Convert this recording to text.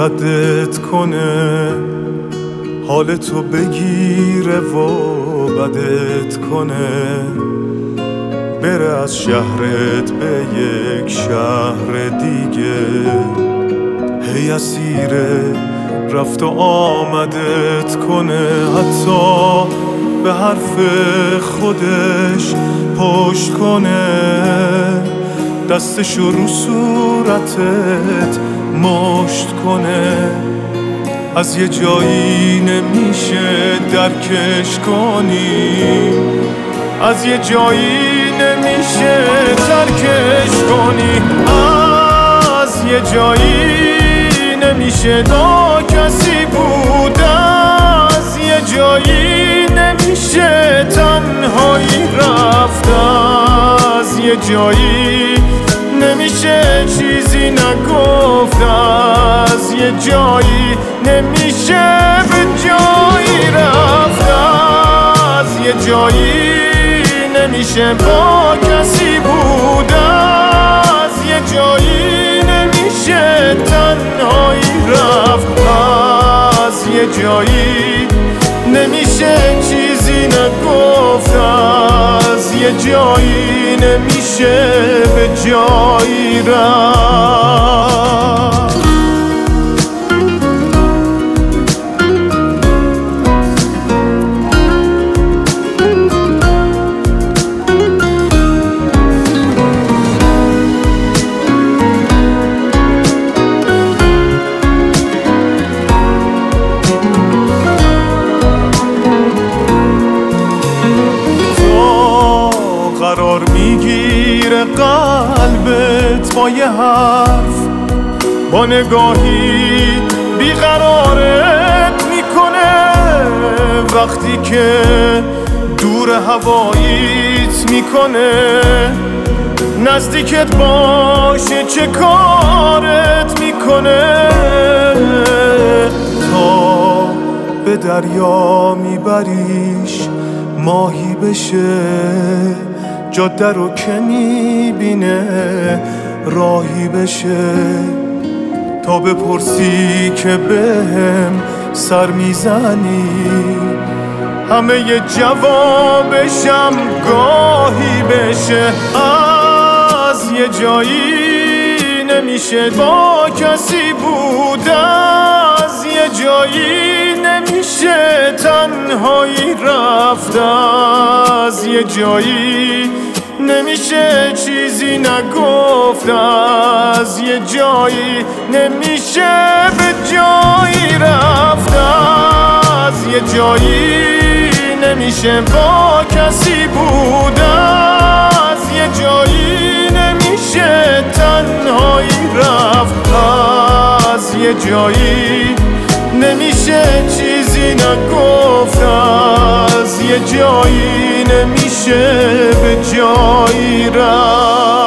ردت کنه، حالتو بگیره و بدت کنه، بره از شهرت به یک شهر دیگه، هی اسیره رفت و آمدت کنه، حتی به حرف خودش پشت کنه، دستشو رو صورتت مشت کنه، از یه جایی نمیشه درکش کنی، از یه جایی نمیشه ترکش کنی، از یه جایی نمیشه با کسی بود، از یه جایی نمیشه تنهایی رفت، از یه جایی نمیشه چیزی نگفت، از یه جایی نمیشه به جایی رفت، از یه جایی نمیشه با کسی بود، از یه جایی نمیشه تنهایی رفت، از یه جایی نمیشه چیزی نگفت، از یه جایی نمیشه به جایی رفت. قرار میگیره قلبت با یه حرف، با نگاهی بیقرارت میکنه، وقتی که دور هواییت میکنه، نزدیکت باشه چه کارت میکنه، تا به دریا میبریش ماهی بشه، جاده رو که میبینه راهی بشه، تا بپرسی که بهم سر میزنی، همه ی جوابشم گاهی بشه، از یه جایی نمیشه با کسی بود، از یه جایی نمیشه تنهایی رفت، از یه جایی نمیشه چیزی نگفت، از یه جایی نمیشه به جایی رفت، از یه جایی نمیشه با کسی بود، از یه جایی نمیشه تنهایی رفت، از یه جایی نمیشه چیزی نگفت، از یه جایی نمیشه به جایی رفت.